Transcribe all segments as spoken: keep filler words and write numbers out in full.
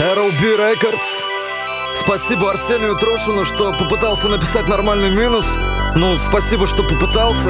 эр эл би Records. Спасибо Арсению Трошину, что попытался написать нормальный минус. Ну, спасибо, что попытался.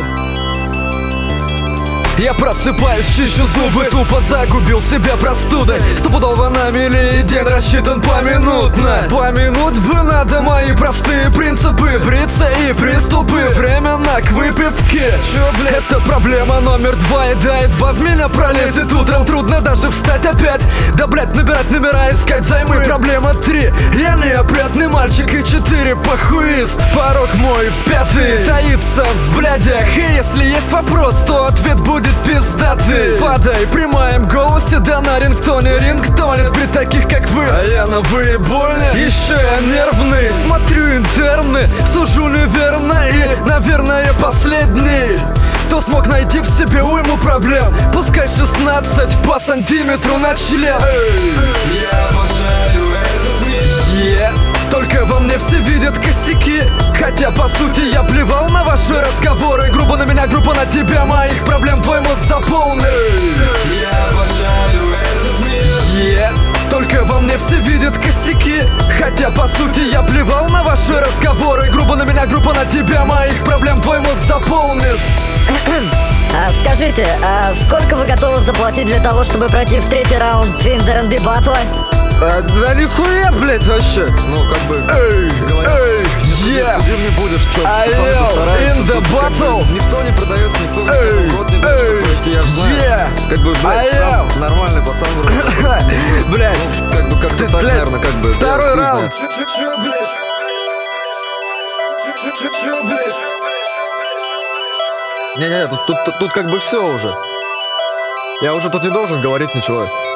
Я просыпаюсь, чищу зубы, тупо загубил себя простудой. Стопудово на мили, день рассчитан поминутно. Помянуть бы надо мои простые принципы. Бриться и приступы, временно к выпивке. Чё, блядь, это проблема номер два. И да, едва в меня пролезет утром, трудно даже встать опять. Да, блядь, набирать номера, искать займы. Проблема три, я неопрятный мальчик. И четыре, похуист. Порог мой пятый таится в блядях. И если есть вопрос, то ответ будет пиздатый. Падай, прямаем голосе, да на рингтоне рингтонит при таких как вы. А я на выебольне, еще я нервный. Смотрю интерны, сужу неверно. И, наверное, последний, кто смог найти в себе уйму проблем. Пускай шестнадцать по сантиметру на член. Эй. Я обожаю этот мир. Yeah. Только во мне все видят косяки. Хотя по сути я плевал на ваши разговоры. Грубо на меня, грубо на тебя. Моих проблем твой мозг заполнен. Я обожаю этот мир. Yeah. Только во мне все видят косяки. Хотя по сути я плевал на ваши разговоры. Грубо на меня, грубо на тебя. Моих проблем твой мозг заполнит. А скажите, а сколько вы готовы заплатить для того, чтобы пройти в третий раунд Инди ар энд би батла? А, да нихуя, блять, вообще. Ну, как бы, Эй, говорят, эй, yeah. Суди мне будешь, чё, А пацаны, я ты стараешься. in the Тут как battle. бы никто не продается, никто никому Эй, в рот не дает, эй, что пройти, я знаю. yeah. Как бы, блядь, А сам я- нормальный пацан вроде. Блять, Ну, как бы, как-то Ты, так, блядь, наверное, как бы. второй я хуй раунд. знает. Чё, блядь? Чё, чё, чё, блядь? Не-не-не, тут, тут, тут, тут как бы все уже. Я уже тут не должен говорить ничего.